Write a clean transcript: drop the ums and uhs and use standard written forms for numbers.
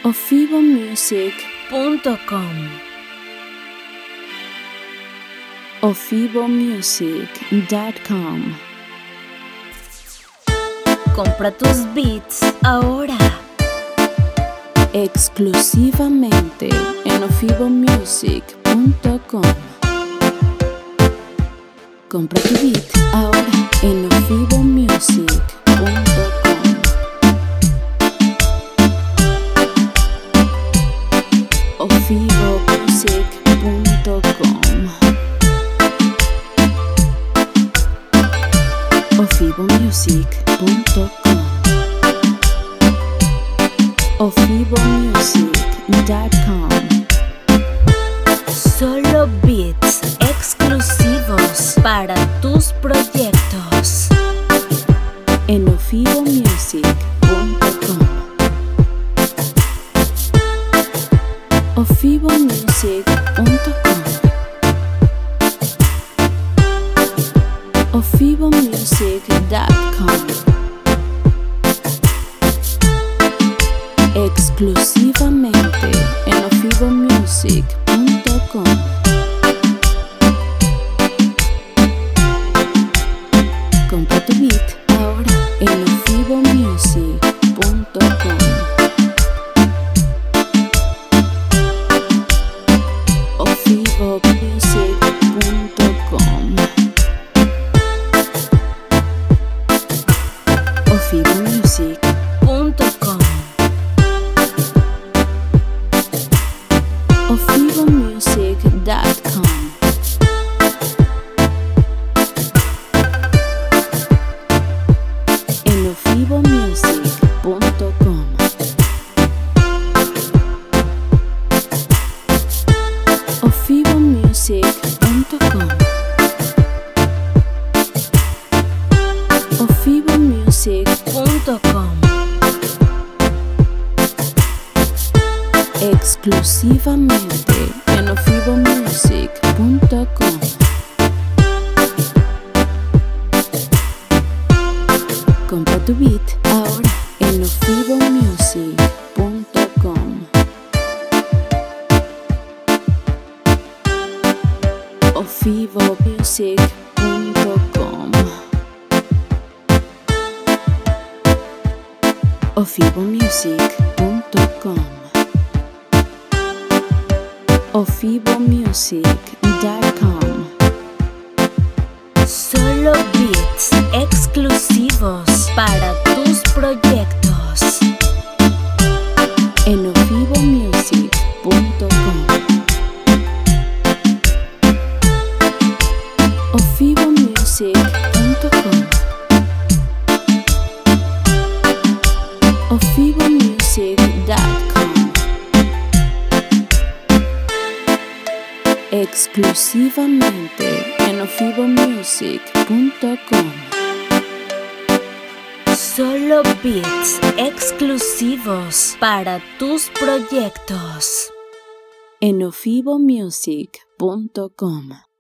ofibomusic.com. ofibomusic.com. Compra tus beats ahora. Exclusivamente en ofibomusic.com. Compra tu beat ahora en ofibomusic.com. ofibomusic.com. ofibomusic.com. ofibomusic.com. Solo beats exclusivos para tus proyectos en ofibomusic.com. ofibomusic.com. ofibomusic.com. Exclusivamente en ofibomusic.com. Compra tu beat ahora en ofibomusic.com. ofibomusic.com. ofibomusic.com. ofibomusic.com. En ofibomusic.com. ofibomusic.com. ofibomusic.com. Exclusivamente en ofibomusic.com. Compra tu beat ahora en ofibomusic.com. ofibomusic.com. ofibomusic.com. ofibomusic.com. Solo beats exclusivos para tus proyectos en ofibomusic.com. ofibomusic.com. ofibomusic.com. Exclusivamente en ofibomusic.com. Solo beats exclusivos para tus proyectos en ofibomusic.com.